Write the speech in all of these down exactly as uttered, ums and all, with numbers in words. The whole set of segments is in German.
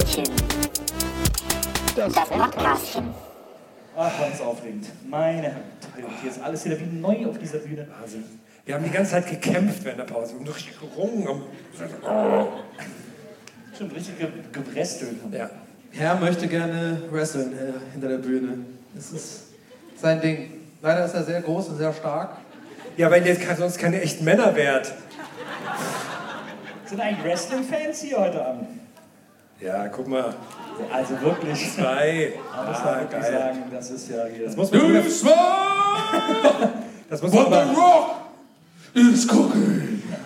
Podcastchen. Das Podcastchen. Ach, was aufregend. Meine Herren. Hier ist alles wieder wie neu auf dieser Bühne. Wahnsinn. Wir haben die ganze Zeit gekämpft während der Pause. Wir haben richtig gerungen. Stimmt, richtig ge gewrestelt. Ja. Herr möchte gerne wresteln äh, hinter der Bühne. Das ist sein Ding. Leider ist er sehr groß und sehr stark. Ja, weil ihr sonst keine echten Männer wärt. Sind eigentlich Wrestling-Fans hier heute Abend? Ja, guck mal. Also wirklich. Zwei. Man muss Ah, da wirklich geil. sagen, das ist ja hier. Das muss man wieder... Das muss man What the aber... Rock is cooking.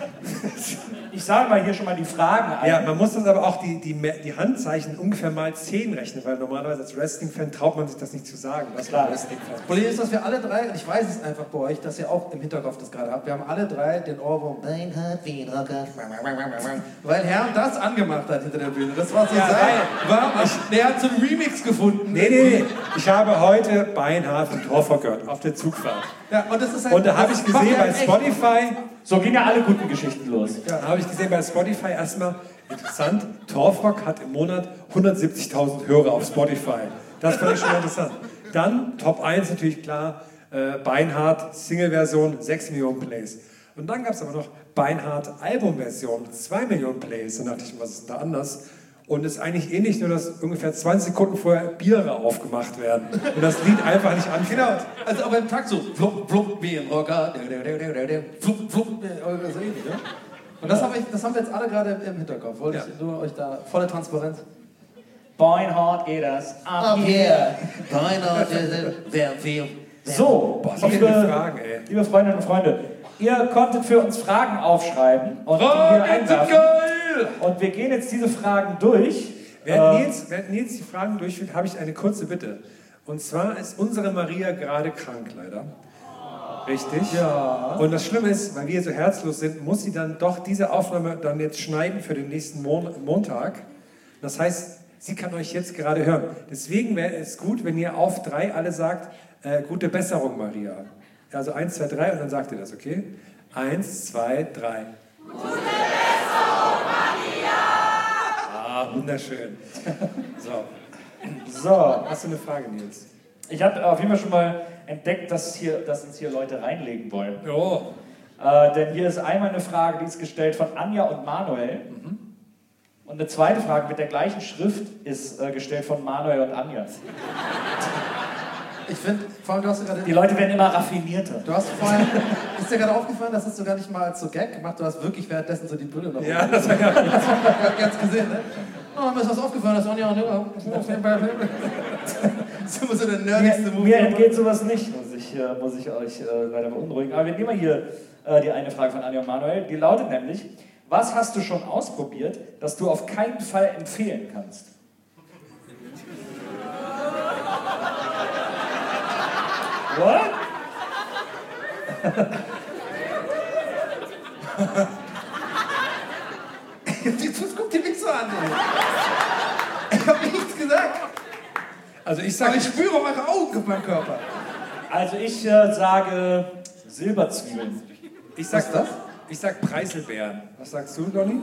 Ich sage mal hier schon mal die Fragen ein. Ja, man muss das aber auch die, die, die Handzeichen ungefähr mal zehn rechnen, weil normalerweise als Wrestling-Fan traut man sich das nicht zu sagen. Das Klar. Wrestling-Fan. Das Problem ist, dass wir alle drei, und ich weiß es einfach bei euch, dass ihr auch im Hinterkopf das gerade habt, wir haben alle drei den Ohrwurm Beinhard wie ein Rocker, weil Herr das angemacht hat hinter der Bühne. Das war so Ja, sein. War, der hat zum Remix gefunden. Nee, nee, nee. Ich habe heute Beinhard von Torfrock gehört, auf der Zugfahrt. Ja, und, das ist halt, Und da habe ich das macht gesehen er bei echt. Spotify... So gehen ja alle guten Geschichten los. Ja, da habe ich gesehen bei Spotify erstmal, interessant, Torfrock hat im Monat hundertsiebzigtausend Hörer auf Spotify. Das fand ich schon interessant. Dann Top eins natürlich klar, äh, Beinhard Single-Version, sechs Millionen Plays. Und dann gab es aber noch Beinhard Album-Version, zwei Millionen Plays. Dann dachte ich, was ist denn da anders? Und es ist eigentlich ähnlich, nur dass ungefähr zwanzig Sekunden vorher Biere aufgemacht werden. Und das Lied einfach nicht anfängt. Genau, also aber im Takt so, flupp, flupp, wie ein Rocker, flupp, flupp, so ähnlich, ne? Und das, hab ich, das haben wir jetzt alle gerade im Hinterkopf. Wollte Ja. ich nur euch da, volle Transparenz. Beinhard geht das. Ab hier. hier, Beinhard, wer, wer, So, Boah, so viele liebe, Fragen, ey. liebe Freundinnen und Freunde, ihr konntet für uns Fragen aufschreiben und die hier einwerfen. Und wir gehen jetzt diese Fragen durch. Während Äh, Nils, während Nils die Fragen durchführt, habe ich eine kurze Bitte. Und zwar ist unsere Maria gerade krank, leider. Richtig? Ja. Und das Schlimme ist, weil wir so herzlos sind, muss sie dann doch diese Aufnahme dann jetzt schneiden für den nächsten Mon Montag. Das heißt, sie kann euch jetzt gerade hören. Deswegen wäre es gut, wenn ihr auf drei alle sagt, äh, gute Besserung, Maria. Also eins, zwei, drei und dann sagt ihr das, okay? Eins, zwei, drei. Gute Besserung, Maria! Ah, wunderschön. So, so, hast du eine Frage, Nils? ich habe auf jeden Fall schon mal entdeckt, dass, hier, dass uns hier Leute reinlegen wollen. Oh. Äh, denn hier ist einmal eine Frage, die ist gestellt von Anja und Manuel. Und eine zweite Frage mit der gleichen Schrift ist äh, gestellt von Manuel und Anja. Ich finde, vor allem, du hast ja gerade... Die Leute werden immer raffinierter. Du hast vorhin, ist dir gerade aufgefallen, das hast du gar nicht mal als so Gag gemacht, du hast wirklich währenddessen so die Brille noch Ja, das war ja... Das haben wir ganz gesehen, ne? Oh, mir ist was aufgefallen, das war ja... Das ist immer so der nerdigste Mir, Move. mir entgeht sowas nicht, muss ich, äh, muss ich euch äh, leider beunruhigen. Aber wir nehmen mal hier äh, die eine Frage von Anja und Manuel. Die lautet nämlich, was hast du schon ausprobiert, das du auf keinen Fall empfehlen kannst? What? Das guckt dir nicht so an, ey. Ich hab nichts gesagt. Also ich Aber sage... ich spüre eure Augen auf meinem Körper. Also ich äh, sage Silberzwiebeln. Ich sag, Was ist das? Ich sag Preiselbeeren. Was sagst du, Donny?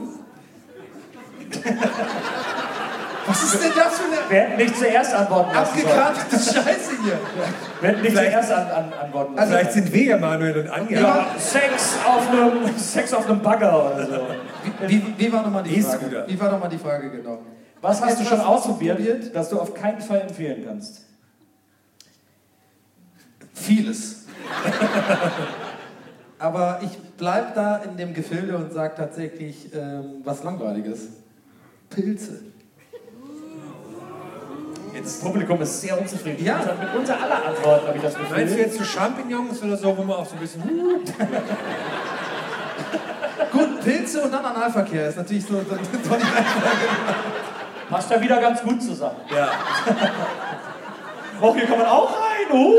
Was ist denn das für eine Wir hätten nicht zuerst antworten lassen sollen. abgekartete Scheiße hier? Wir hätten nicht Vielleicht- zuerst an, an, antworten lassen. Vielleicht sind wir ja Manuel und Anja. Ja, Sex auf einem Sex auf einem Bagger oder so. Wie, wie war nochmal die E-Scooter. Frage? Wie war nochmal die Frage genau? Was hast du schon Etwas ausprobiert, ausprobiert? das du auf keinen Fall empfehlen kannst? Vieles. Aber ich bleib da in dem Gefilde und sag tatsächlich ähm, was Langweiliges. Pilze. Das Publikum ist sehr unzufrieden. Ja. Mit unser aller Antworten habe ich das Meinst du Gefühl. jetzt so Champignons oder so, wo man auch so ein bisschen... Gut, Pilze und dann Analverkehr ist natürlich so, so, so die Reihenfolge. Passt ja wieder ganz gut zusammen. Ja. Oh, hier kann man auch rein. Uh.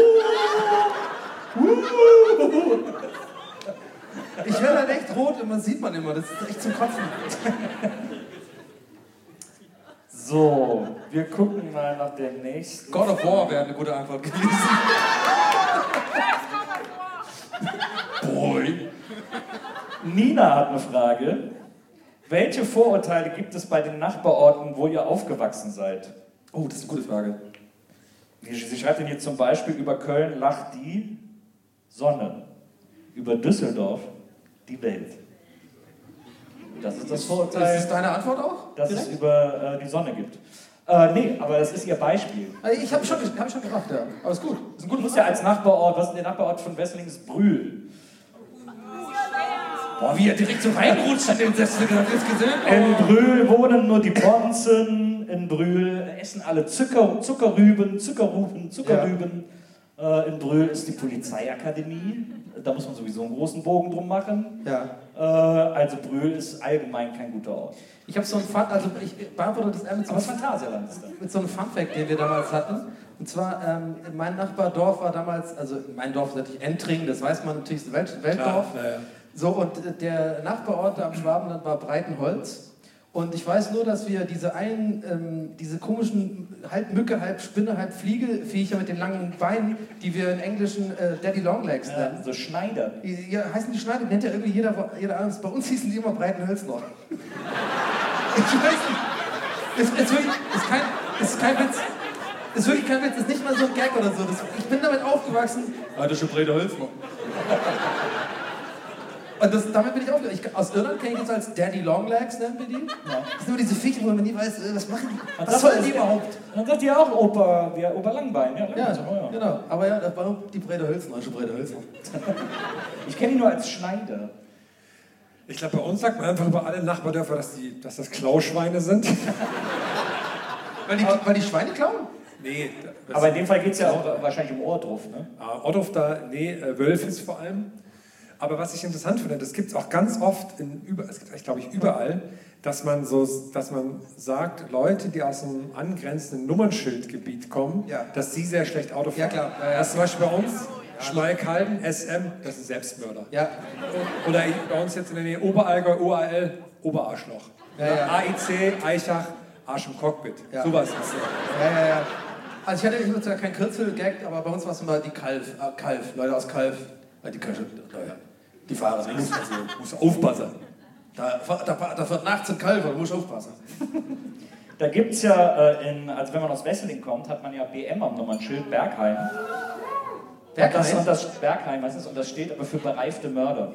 Uh. Ich werde dann echt rot, immer sieht man immer, das ist echt zum Kotzen. So, wir gucken mal nach dem nächsten. God of War wäre eine gute Antwort gewesen. Boy. Nina hat eine Frage. Welche Vorurteile gibt es bei den Nachbarorten, wo ihr aufgewachsen seid? Oh, das ist eine gute Frage. Sie schreibt denn hier zum Beispiel, über Köln lacht die Sonne, über Düsseldorf die Welt. Das ist das Vorurteil, Ist das deine Antwort auch? dass direkt? es über äh, die Sonne gibt. Äh, nee, aber das ist ihr Beispiel. Also ich habe schon, hab ich schon gemacht, ja. Aber ist gut. Ist ein Du guter musst ja als Nachbarort, was ist der Nachbarort von Wesseling? Ist Brühl. Boah, wie er direkt so reinrutscht an den Sessel, habt ihr das gesehen? In Brühl wohnen nur die Bonzen, in Brühl essen alle Zucker, Zuckerrüben, Zuckerruben, Zuckerrüben. Äh, in Brühl ist die Polizeiakademie, da muss man sowieso einen großen Bogen drum machen. Ja. Äh, also Brühl ist allgemein kein guter Ort. Ich habe so ein Fun, also ich beantworte das eher mit so, Aber einem, Phantasialand ist da. mit so einem Funfact, den wir damals hatten. Und zwar, ähm, mein Nachbardorf war damals, also mein Dorf ist natürlich Entring, das weiß man natürlich, ist Welt, Weltdorf. Ja, ja. So, und äh, der Nachbarort da am Schwabenland war Breitenholz. Und ich weiß nur, dass wir diese einen, ähm, diese komischen halb Mücke, halb Spinne, halb Fliege-Viecher mit den langen Beinen, die wir in Englischen äh, Daddy Longlegs nennen. Ja, so Schneider. Die, ja, heißen die Schneider, nennt ja irgendwie jeder, jeder anders. Bei uns hießen die immer Breitenhölzner. Ich weiß nicht. Ist, ist, wirklich, ist, kein, ist kein Witz. Ist wirklich kein Witz. Ist nicht mal so ein Gag oder so. Das, ich bin damit aufgewachsen. Ah, das ist schon Breitenhölzner. Und das, damit bin ich aufgehört. Ich, aus Irland kenne ich jetzt als Daddy Longlegs, nennen wir die. Ja. Das sind immer diese Viecher, wo man nie weiß, äh, was machen die? Was sollen die überhaupt? Dann sagt ihr auch Opa, wie Opa Langbein. Ja, Ja, so, ja. genau. Aber ja, das war die Brede Hölzner, also Brede Hölzner. Ich kenne ihn nur als Schneider. Ich glaube, bei uns sagt man einfach über alle Nachbardörfer, dass, die, dass das Klauschweine sind. Weil die, weil die Schweine klauen? Nee. das- Aber in dem Fall geht es ja auch wahrscheinlich um Ohrdruff, ne? Ah, Ottof da, nee, äh, Wölfis vor allem. Aber was ich interessant finde, das gibt es auch ganz oft, in über, es gibt glaube ich überall, dass man, so, dass man sagt, Leute, die aus einem angrenzenden Nummernschildgebiet kommen, Ja. dass die sehr schlecht Auto fahren. Ja, klar. Ja, ja. Das ist zum Beispiel bei uns, Schmalkalden, S M, das ist Selbstmörder. Ja. Oder bei uns jetzt in der Nähe Oberallgäu, O A L, Oberarschloch. Ja, ja. A I C, Eichach, Arsch im Cockpit. Ja. Sowas ist ja. Ja, ja, ja. Also ich hatte ich zwar kein Kürzel-Gag, aber bei uns war es immer die Kalf, äh, Kalf, Leute aus Kalf. Äh, die Köche, naja. Die Fahrer, da muss man so, muss aufpassen. Da, da, da wird nachts ein Kalf, da muss aufpassen. Da gibt es ja, äh, in, also wenn man aus Wesseling kommt, hat man ja B M am Nummernschild, Bergheim. Bergheim? Und das, und das Bergheim, was ist, und das steht aber für bereifte Mörder.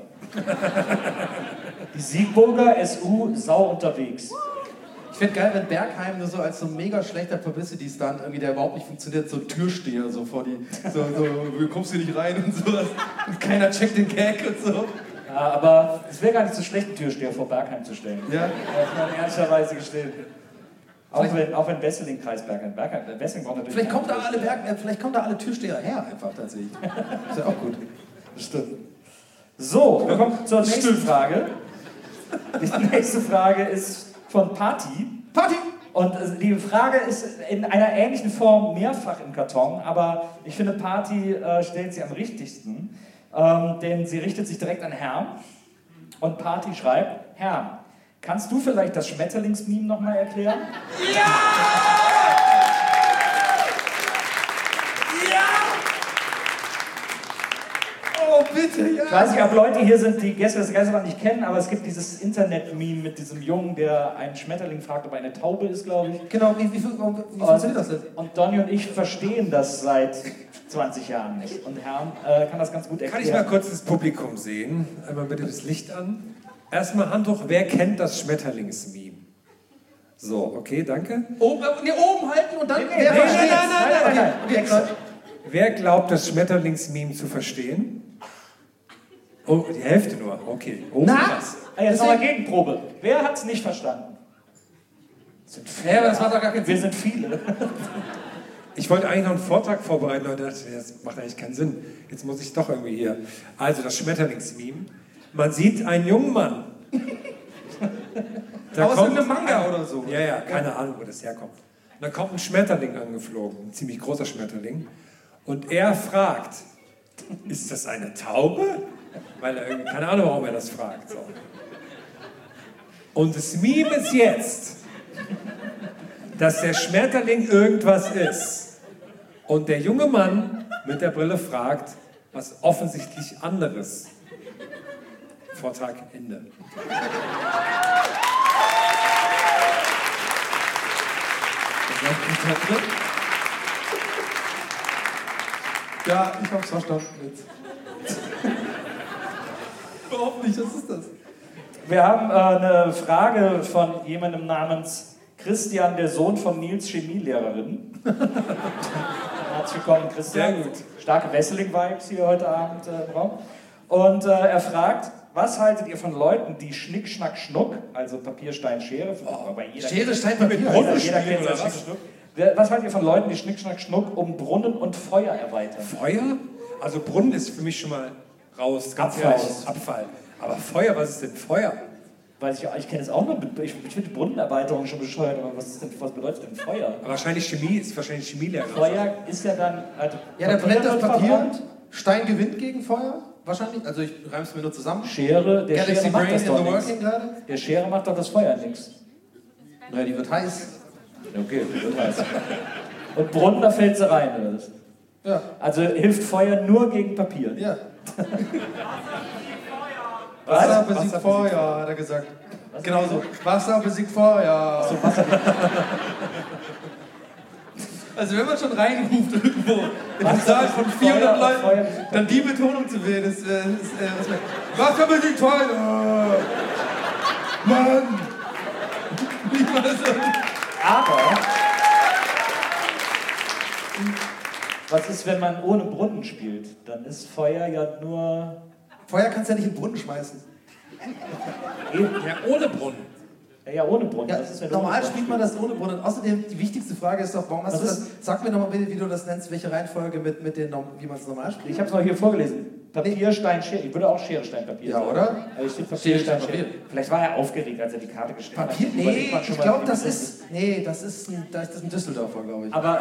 Die Siegburger S U sau unterwegs. Ich finde geil, wenn Bergheim nur so als so ein mega schlechter Publicity-Stunt, irgendwie, der überhaupt nicht funktioniert, so Türsteher so vor die, so, so, du kommst hier nicht rein und sowas. Und keiner checkt den Gag und so. Ja, aber es wäre gar nicht so schlecht, einen Türsteher vor Bergheim zu stellen. Ja. Das muss man ehrlicherweise gestehen. Auch wenn, auch wenn Wesseling Kreis Bergheim, Bergheim, Wesseling braucht natürlich... Vielleicht kommen da alle Berg, äh, vielleicht kommen da alle Türsteher her, einfach tatsächlich. Ist ja auch gut. Stimmt. So, wir kommen zur nächsten Frage. Die nächste Frage ist von Party. Party! Und äh, die Frage ist in einer ähnlichen Form mehrfach im Karton, aber ich finde, Party äh, stellt sie am richtigsten, ähm, denn sie richtet sich direkt an Herrn. Und Party schreibt, Herr, kannst du vielleicht das Schmetterlingsmeme nochmal erklären? Ja! Oh, bitte, ja! Ich weiß nicht, ob Leute hier sind, die Gäste des Geisterland nicht kennen, aber es gibt dieses Internet-Meme mit diesem Jungen, der einen Schmetterling fragt, ob er eine Taube ist, glaube ich. Genau, wie, wie, wie, wie funktioniert das denn? Und Donny und ich verstehen das seit zwanzig Jahren nicht. Und Herrn äh, kann das ganz gut erklären. Kann ich mal kurz das Publikum sehen? Einmal bitte das Licht an. Erstmal Hand hoch, wer kennt das Schmetterlingsmeme? So, okay, danke. Oben, nee, oben halten und dann... Nee, nee, wer nee, versteht's? nein, nein, nein, nein, Okay, okay, klar. Wer glaubt, das Schmetterlingsmeme zu verstehen? Oh, die Hälfte nur, okay. Oh, Na? krass. Ah, jetzt nochmal Gegenprobe. Wer hat es nicht verstanden? Das sind viele. Ja, aber das macht doch gar keinen Wir Sinn. sind viele. Ich wollte eigentlich noch einen Vortrag vorbereiten, aber dachte, das macht eigentlich keinen Sinn. Jetzt muss ich doch irgendwie hier. Also, das Schmetterlingsmeme. Man sieht einen jungen Mann. Da Aus kommt irgendeinem Manga ein- oder so. Ja, ja, keine Ahnung, wo das herkommt. Und dann kommt ein Schmetterling angeflogen, ein ziemlich großer Schmetterling. Und er fragt, ist das eine Taube? Weil er irgendwie, keine Ahnung, warum er das fragt. So. Und das Meme ist jetzt, dass der Schmetterling irgendwas ist. Und der junge Mann mit der Brille fragt, was offensichtlich anderes. Vortrag Ende. Ja, ich hab's verstanden jetzt. Überhaupt nicht, was ist das? Wir haben äh, eine Frage von jemandem namens Christian, der Sohn von Nils Chemielehrerin. Herzlich willkommen, Christian. Sehr gut. Starke Wrestling-Vibes hier heute Abend äh, im Raum. Und äh, er fragt, was haltet ihr von Leuten, die Schnick, Schnack, Schnuck, also Papier, Stein, Schere, oh, bei jeder Schere, Stein, Papier. jeder, Brunnen jeder spielen kennt oder das Schnick, was? Schnuck. Wer- Was haltet ihr von Leuten, die Schnick, Schnack, Schnuck um Brunnen und Feuer erweitern? Feuer? Also Brunnen ist für mich schon mal raus, ganz Abfall. ehrlich. Abfall. Aber Feuer, was ist denn Feuer? Weiß ich, ich kenne es auch nur, ich, ich finde Brunnenerweiterung schon bescheuert, aber was, ist denn, was bedeutet denn Feuer? Aber wahrscheinlich Chemie ist wahrscheinlich Chemielehrer. Feuer ist ja dann. Also Ja, der brennt das wird Papier. verbrannt. Stein gewinnt gegen Feuer, wahrscheinlich. Also ich reim's mir nur zusammen. Schere, der Galaxy Schere macht Brain das in doch the nichts. working gerade. Der Schere macht doch das Feuer nichts. Naja, die wird heiß. Okay, das heißt. Und Brunnen, da fällt sie rein, oder was? Ja. Also hilft Feuer nur gegen Papier. Ja. Was? Wasser besiegt Feuer, hat er gesagt. Genau so. Wasser besiegt Feuer. So, Wasser. Also wenn man schon reinruft irgendwo in eine Wasser Zahl von besiegt vierhundert Feuer, Feuer Leuten, besiegt dann die Betonung zu wählen, ist, äh, ist äh, Respekt. Wasser besiegt Feuer. Mann. Nicht mal so. Aber. Was ist, wenn man ohne Brunnen spielt? Dann ist Feuer ja nur. Feuer kannst du ja nicht in den Brunnen schmeißen. Eben. Ja, ohne Brunnen. Ja, ja, ohne Brunnen. Ja, Was ist, wenn du normal ohne Brunnen spielt man das ohne Brunnen. Außerdem, die wichtigste Frage ist doch, warum hast Was du das... ist- Sag mir doch mal bitte, wie du das nennst, welche Reihenfolge mit, mit den, Norm- wie man es normal spielt. Ich habe es noch hier vorgelesen. Papier, Stein, Schere. Ich würde auch Schere, Stein, Papier Ja, sagen. oder? Aber ich steht Papier, Schere, Stein, Stein, Schere. Papier. Vielleicht war er aufgeregt, als er die Karte geschrieben Papier? hat. Nee, Überlegt man schon ich mal, glaube, wie das ist... Nee, das ist ein, das ist ein Düsseldorfer, glaube ich. Aber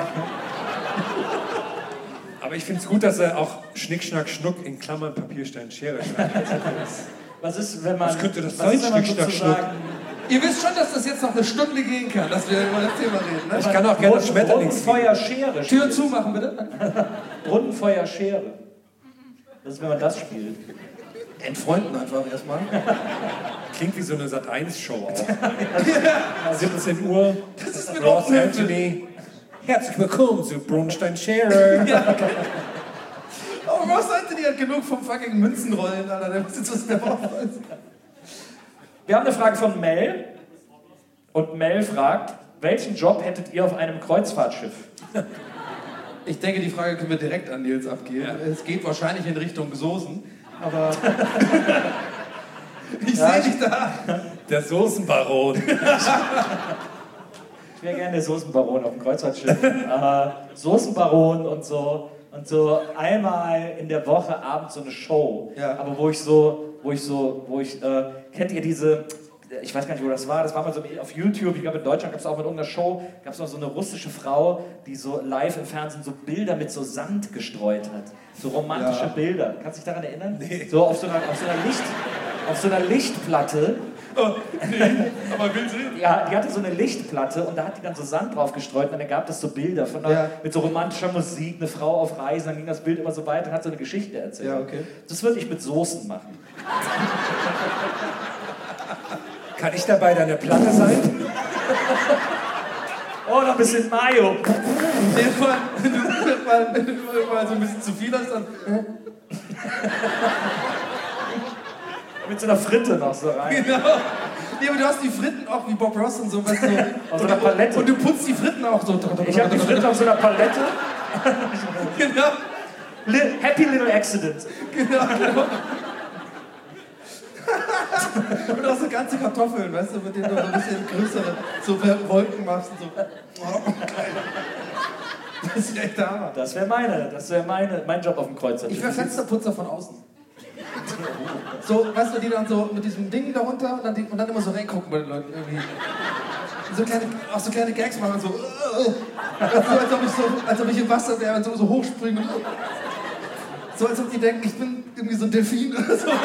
Aber ich finde es gut, dass er auch Schnick, Schnack, Schnuck in Klammern Papier, Stein, Schere schreibt. was ist, wenn man. Was könnte das was ist, sein, wenn man Schnick, Schnack, sozusagen Ihr wisst schon, dass das jetzt noch eine Stunde gehen kann, dass wir über das Thema reden, ne? Ich kann auch gerne das Schmetterlings. Brunnenfeuer, Schere Tür spielt. zumachen, bitte. Brunnenfeuer, Schere. Das ist, wenn man das spielt. Entfreunden einfach erstmal. Klingt wie so eine Sat eins Show auch. siebzehn Uhr. Das ist mit Ross offenen Anthony. Herzlich willkommen zu Brunstein Schere. Oh, Ross Anthony hat genug vom fucking Münzenrollen, Alter. Der muss jetzt was mehr aufweisen. Wir haben eine Frage von Mel. Und Mel fragt: Welchen Job hättet ihr auf einem Kreuzfahrtschiff? Ich denke, die Frage können wir direkt an Nils abgeben. Es geht wahrscheinlich in Richtung Soßen, aber ich Ja, sehe ich- dich da. Der Soßenbaron. Ich wäre gerne der Soßenbaron auf dem Kreuzfahrtschiff. äh, Soßenbaron und so. Und so einmal in der Woche abends so eine Show. Ja. Aber wo ich so, wo ich so, wo ich, äh, kennt ihr diese, ich weiß gar nicht, wo das war, das war mal so auf YouTube, ich glaube in Deutschland gab es auch mit irgendeiner Show, gab es noch so eine russische Frau, die so live im Fernsehen so Bilder mit so Sand gestreut hat. So romantische Ja. Bilder. Kannst du dich daran erinnern? Nee. So auf so einer, auf so einer Licht, auf so einer Lichtplatte. Oh, nee, aber will sie? Ja, die hatte so eine Lichtplatte und da hat die dann so Sand drauf gestreut und dann gab es so Bilder von einer, Ja. mit so romantischer Musik, eine Frau auf Reisen, dann ging das Bild immer so weiter und hat so eine Geschichte erzählt. Ja, okay. Das würde ich mit Soßen machen. Kann ich dabei deine Platte sein? Oh, noch ein bisschen Mayo. Irgendwann, wenn du mal, wenn du mal so ein bisschen zu viel hast, dann... Mit so einer Fritte noch so rein. Genau. Nee, aber du hast die Fritten auch wie Bob Ross und so. Weißt du, Auf so und, einer Palette. Und du putzt die Fritten auch so. Ich habe die Fritte auf so einer Palette. Genau, Li Happy Little Accident. genau, genau. Und auch so ganze Kartoffeln, weißt du, mit denen du so ein bisschen größere so Wolken machst und so. Oh, geil. Das ist echt der Hammer. Das wäre meine, das wäre meine, mein Job auf dem Kreuzfahrtschiff. Ich wäre Fensterputzer von außen. So, weißt du, die dann so mit diesem Ding darunter und dann, die, und dann immer so reingucken bei den Leuten irgendwie. Und so kleine, auch so kleine Gags machen, so. Äh, so als, ob ich so als ob ich im Wasser wäre und so, so hochspringen. Und so als ob die denken, ich bin irgendwie so ein Delfin oder sowas.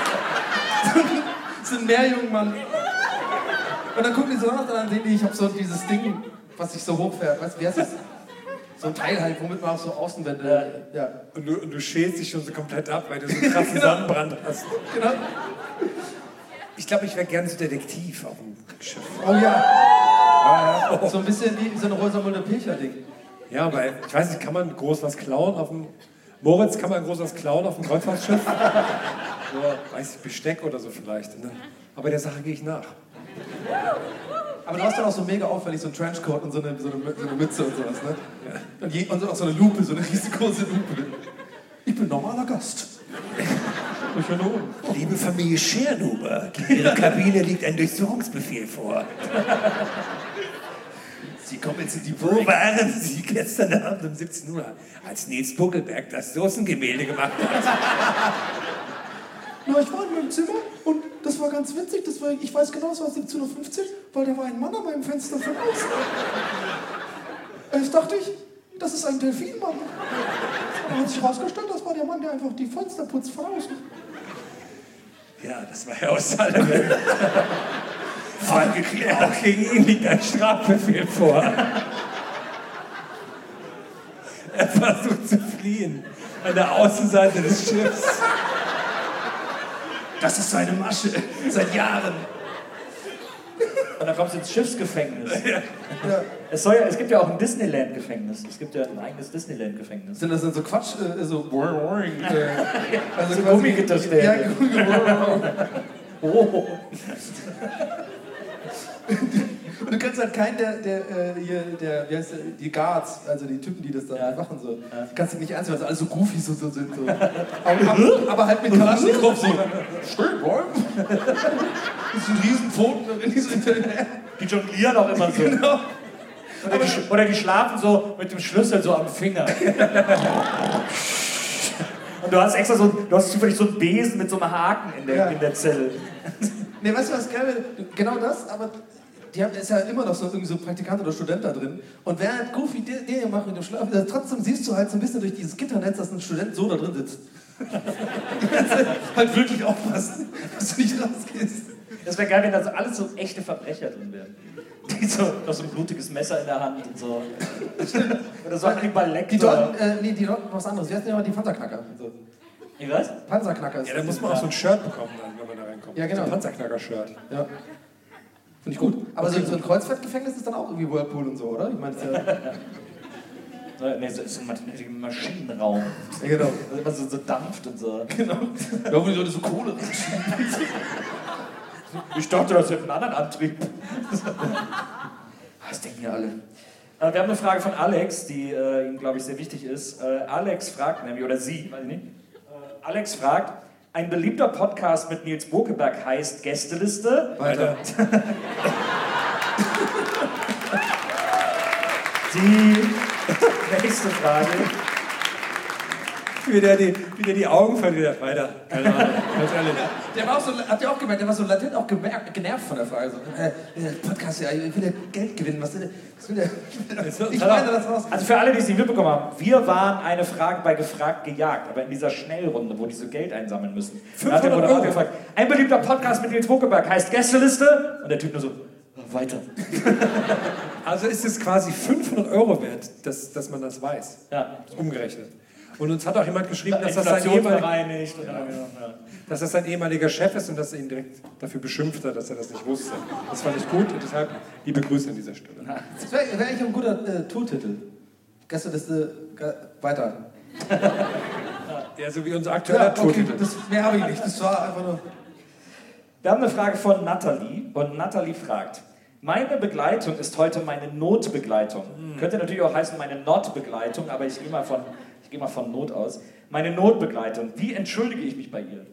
So ein Meerjungmann. Und dann gucken die so nach und dann sehen die, ich habe so dieses Ding, was sich so hochfährt. Weißt du, wie heißt das? So ein Teil halt, womit man auch so Außenwände. Ja. Und du, und du schälst dich schon so komplett ab, weil du so einen krassen Sonnenbrand hast. Genau. Ich glaube, ich wäre gerne so Detektiv auf dem Schiff. Oh ja. Ja, ja. So ein bisschen wie so ein Rosamunde Pilcher-Ding. Ja, aber ich weiß nicht, kann man groß was klauen auf dem... Moritz, kann man groß was klauen auf dem Kreuzfahrtschiff? So, weiß ich, Besteck oder so vielleicht. Ne? Aber der Sache gehe ich nach. Aber du hast dann auch so mega auffällig so einen Trenchcoat und so eine, so eine, so eine Mütze und sowas, ne? Ja. Und, je, und auch so eine Lupe, so eine riesengroße Lupe. Ich bin normaler Gast. Ich bin oben. Liebe Familie Schernuber, in Ihrer Kabine liegt ein Durchsuchungsbefehl vor. Sie kommen jetzt in die Wo waren Sie gestern Abend um siebzehn Uhr, als Nils Buckelberg das Soßengemälde gemacht hat? Na, ich war in meinem Zimmer und das war ganz witzig. Das war, ich weiß genau, es war siebzehn Uhr fünfzehn, weil da war ein Mann an meinem Fenster von außen. Erst dachte ich, das ist ein Delfinmann. Dann hat sich herausgestellt, das war der Mann, der einfach die Fenster putzt von außen. Ja, das war ja aus aller Welt. Angeklärt. Auch gegen ihn liegt ein Strafbefehl vor. Er versucht zu fliehen an der Außenseite des Schiffs. Das ist seine Masche, seit Jahren. Und dann kommst du ins Schiffsgefängnis. Ja. Ja. Es, soll ja, es gibt ja auch ein Disneyland-Gefängnis. Es gibt ja ein eigenes Disneyland-Gefängnis. Sind das dann so Quatsch, äh, so boing, äh, also so quasi- Gummigitterstäbe. Ja, Gummigitterstäbe. Oh. Und du kannst halt keinen der, der, äh, hier, der, wie heißt der, die Guards, also die Typen, die das da Ja. machen, so. Ja. Die kannst du nicht ernst nehmen, weil sie alle so goofy so, so sind. So. Aber, aber, aber halt mit Kalaschnikow so. Schön, boy. Das sind Riesenpfoten, wenn die so hinterher. Die jonglieren auch immer so. Genau. Oder die, oder die schlafen so mit dem Schlüssel so am Finger. Und du hast extra so, du hast zufällig so einen Besen mit so einem Haken in der, Ja. in der Zelle. Ne, weißt du was, geil wäre? Genau das, aber die haben, ist ja immer noch so irgendwie so Praktikant oder Student da drin. Und während Goofy den hier macht mit dem Schlaf, also trotzdem siehst du halt so ein bisschen durch dieses Gitternetz, dass ein Student so da drin sitzt. Halt wirklich aufpassen, dass du nicht rausgehst. Das wäre geil, wenn da so alles so echte Verbrecher drin wären. Die so, noch so ein blutiges Messer in der Hand und so. Oder so Hannibal Lecter. Die Deutschen, äh, nee, die Deutschen was anderes. Wie heißt denn immer die Panzerknacker? So. Ich weiß? Panzerknacker ist Ja, da muss man auch so ein Shirt bekommen, dann, wenn man da reinkommt. Ja, genau. So ein Panzerknacker-Shirt. Ja. Finde ich gut. Aber so, so ein Kreuzfahrtgefängnis ist dann auch irgendwie Whirlpool und so, oder? Ich meine, ja, Nee, so ist ein Maschinenraum. ja, genau. Also immer so, so dampft und so. Genau. Da wo die Leute so Kohle reinschieben. Ich dachte, das hätte einen anderen Antrieb. Was denken hier alle? Äh, wir haben eine Frage von Alex, die äh, ihm, glaube ich, sehr wichtig ist. Äh, Alex fragt nämlich, oder sie, weiß ich nicht. Äh, Alex fragt, ein beliebter Podcast mit Nils Bokeberg heißt Gästeliste. Weiter. Die nächste Frage. Wie der die, wie der die Augen verliert. Weiter. Keine Ahnung. Ganz ehrlich. Der war auch so, habt ihr auch gemerkt, der war so latent auch gemerkt, genervt von der Frage. So, äh, äh, Podcast, ja, ich will ja Geld gewinnen. Was will der? Was will der? Ich meine, das war's. Also für alle, die es nicht mitbekommen haben, wir waren eine Frage bei Gefragt gejagt, aber in dieser Schnellrunde, wo die so Geld einsammeln müssen. Dann hat der Moderator gefragt, ein beliebter Podcast mit Nils Bokeberg heißt Gästeliste? Und der Typ nur so, weiter. Also ist es quasi fünfhundert Euro wert, dass, dass man das weiß. Ja. Umgerechnet. Und uns hat auch jemand geschrieben, dass das, sein Inflation ehemaliger, bereinigt. Ja, ja. dass das sein ehemaliger Chef ist und dass er ihn direkt dafür beschimpft hat, dass er das nicht wusste. Das fand ich gut und deshalb liebe Grüße an dieser Stelle. Das wäre wär eigentlich ein guter äh, Tourtitel. Gästeliste, äh, weiter. Ja, so wie unser aktueller Ja, okay, Tourtitel. das, mehr habe ich nicht. Das war einfach nur... Wir haben eine Frage von Nathalie und Nathalie fragt, meine Begleitung ist heute meine Notbegleitung. Hm. Könnte natürlich auch heißen meine Notbegleitung, aber ich gehe mal von, ich gehe mal von Not aus. Meine Notbegleitung, wie entschuldige ich mich bei ihr?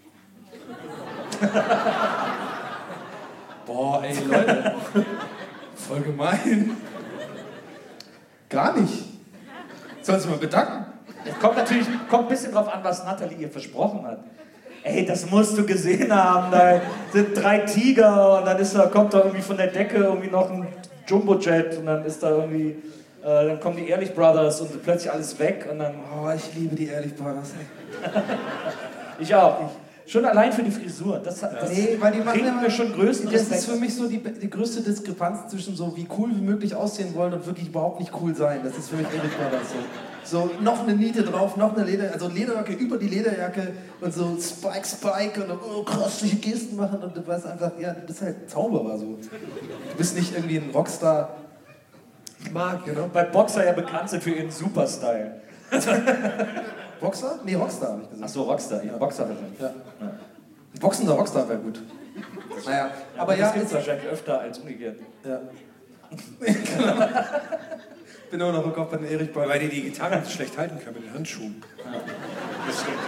Boah, ey, Leute. Voll gemein. Gar nicht. Sollst du mal bedanken? Es kommt natürlich kommt ein bisschen drauf an, was Nathalie ihr versprochen hat. Ey, das musst du gesehen haben, da sind drei Tiger und dann ist da, kommt da irgendwie von der Decke irgendwie noch ein Jumbojet und dann ist da irgendwie, äh, dann kommen die Ehrlich Brothers und plötzlich alles weg und dann, Oh, ich liebe die Ehrlich Brothers. ich auch. Ich, schon allein für die Frisur, das, das Nee, weil die machen bringt immer, mir schon größten das Respekt. ist für mich so die, die größte Diskrepanz zwischen so wie cool wie möglich aussehen wollen und wirklich überhaupt nicht cool sein. Das ist für mich Ehrlich Brothers so. So noch eine Niete drauf, noch eine Leder, also Lederjacke über die Lederjacke und so Spike, Spike und dann, oh, krassliche Gesten machen und du weißt einfach, ja, du bist halt Zauberer so. Du bist nicht irgendwie ein Rockstar. Mark, genau. Weil Boxer ja bekannt sind für ihren Superstyle. Boxer? Nee, Rockstar, hab ich gesagt. Achso, Rockstar, ja, Boxer bitte. Ja. Ja. Ein boxender Rockstar wäre gut. Naja, ja, aber ja. Das gibt es wahrscheinlich öfter als umgekehrt. Ja. Genau. Ich bin immer noch im Kopf bei den Erich Beuys. Weil die die Gitarre nicht schlecht halten können mit den Handschuhen. Ja. Das stimmt.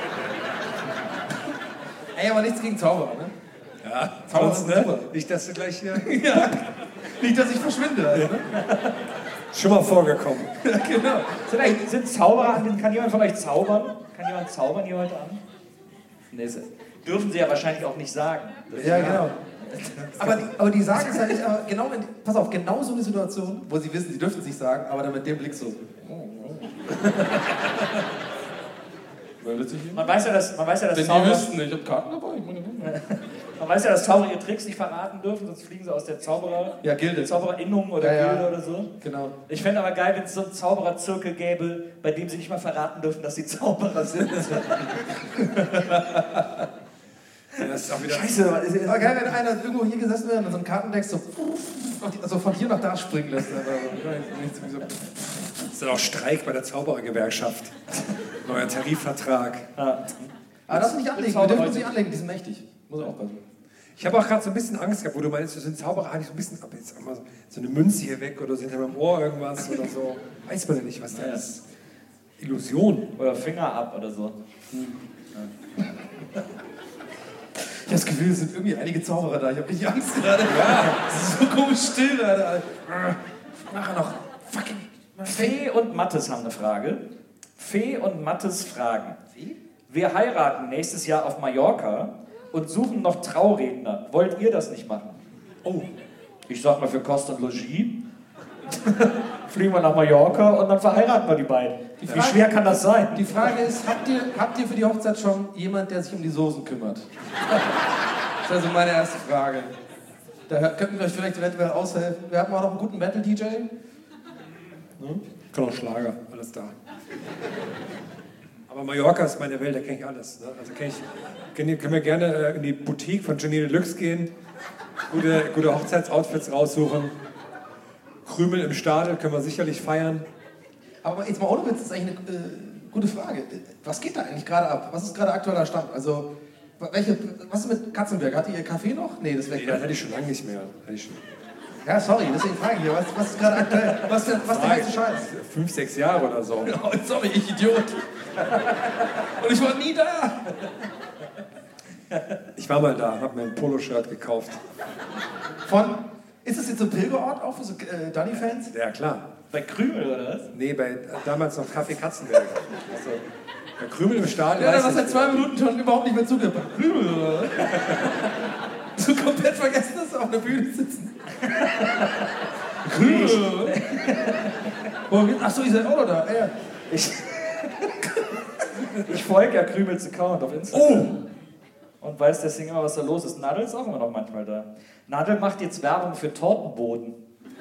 Ey, aber nichts gegen Zauberer, ne? Ja, Zauberer sonst, sind ne? super. Nicht, dass du gleich hier... Ja. Nicht, dass ich verschwinde, halt, ne? Schon mal vorgekommen. Ja, genau. Sind, sind Zauberer, kann jemand von euch zaubern? Kann jemand zaubern hier heute Abend? Nee, dürfen sie ja wahrscheinlich auch nicht sagen. Das Ja, genau. Aber die, aber die sagen es halt nicht, aber genau, wenn die, pass auf, genau so eine Situation, wo sie wissen, sie dürfen es nicht sagen, aber dann mit dem Blick so. Man weiß ja, dass, man weiß ja, dass Wenn Zauberer... die wüssten, ich hab Karten dabei. Ich meine, man weiß ja, dass Zauberer ihre Tricks nicht verraten dürfen, sonst fliegen sie aus der Zauberer... Ja, Gilde. Zauberinnung oder Ja, ja. Gilde oder so. Genau. Ich fände aber geil, wenn es so einen Zaubererzirkel gäbe, bei dem sie nicht mal verraten dürfen, dass sie Zauberer sind. Ja, das ist auch wieder... Scheiße, Aber geil, wenn einer irgendwo hier gesessen wäre und so ein Kartendeck so, also von hier nach da springen lässt. Aber Das ist dann auch Streik bei der Zauberergewerkschaft. Neuer Tarifvertrag. Ja. Aber das nicht anlegen, wir dürfen uns nicht anlegen, die sind mächtig. Muss aufpassen. Ich habe auch gerade so ein bisschen Angst gehabt, wo du meinst, du sind Zauberer, hatte ich so ein bisschen, aber jetzt einmal so eine Münze hier weg oder sind hinter meinem Ohr irgendwas oder so. Weiß man ja nicht, was da Ja. ist. Illusion. Oder Finger ab oder so. Ich habe das Gefühl, es sind irgendwie einige Zauberer da. Ich habe richtig Angst gerade. Ja. Es ist so komisch still gerade. Nachher noch. Fucking. Fee und Mattes haben eine Frage. Fee und Mattes fragen. Wir heiraten nächstes Jahr auf Mallorca und suchen noch Trauredner. Wollt ihr das nicht machen? Oh, ich sag mal für Kost und Logis. Fliegen wir nach Mallorca und dann verheiraten wir die beiden. Die Frage, Wie schwer kann das sein? Die Frage ist, habt ihr, habt ihr für die Hochzeit schon jemand, der sich um die Soßen kümmert? Das ist also meine erste Frage. Da könnten wir euch vielleicht eventuell aushelfen. Wir haben auch noch einen guten Metal-D J. Ne? Kann auch Schlager, alles da. Aber Mallorca ist meine Welt, da kenne ich alles. Ne? Also kenn ich, können, können wir gerne äh, in die Boutique von Jenny Deluxe gehen, gute, gute Hochzeitsoutfits raussuchen. Krümel im Stadel können wir sicherlich feiern. Aber jetzt mal ohne Witz, das ist eigentlich eine äh, gute Frage. Was geht da eigentlich gerade ab? Was ist gerade aktueller Stand? Also, welche, was ist mit Katzenberg? Hat ihr ihr Kaffee noch? Nee, das Nee, weg. das hatte ich schon lange nicht mehr. Hatte ich schon Ja, sorry, deswegen frage ich hier. Was, was ist gerade aktuell? Was, denn, was der heiße Scheiß? fünf, sechs Jahre oder so. Oh, sorry, ich Idiot. Und ich war nie da. Ich war mal da, habe mir ein Poloshirt gekauft. Von, ist das jetzt so ein Pilgerort auch für so äh, Dunny-Fans? Ja, klar. Bei Krümel oder was? Nee, bei damals noch Kaffee Katzenberger. Also, bei Krümel im Stadion. Ja, weiß dann hast ich- seit zwei Minuten schon überhaupt nicht mehr zugehört. Krümel, oder? So komplett vergessen, dass wir auf der Bühne sitzen. Krümel. Oh, achso, ihr seid auch noch da. Ja. Ich, ich folge ja Krümels Account auf Instagram. Oh. Und weiß deswegen immer, was da los ist. Nadel ist auch immer noch manchmal da. Nadel macht jetzt Werbung für Tortenboden.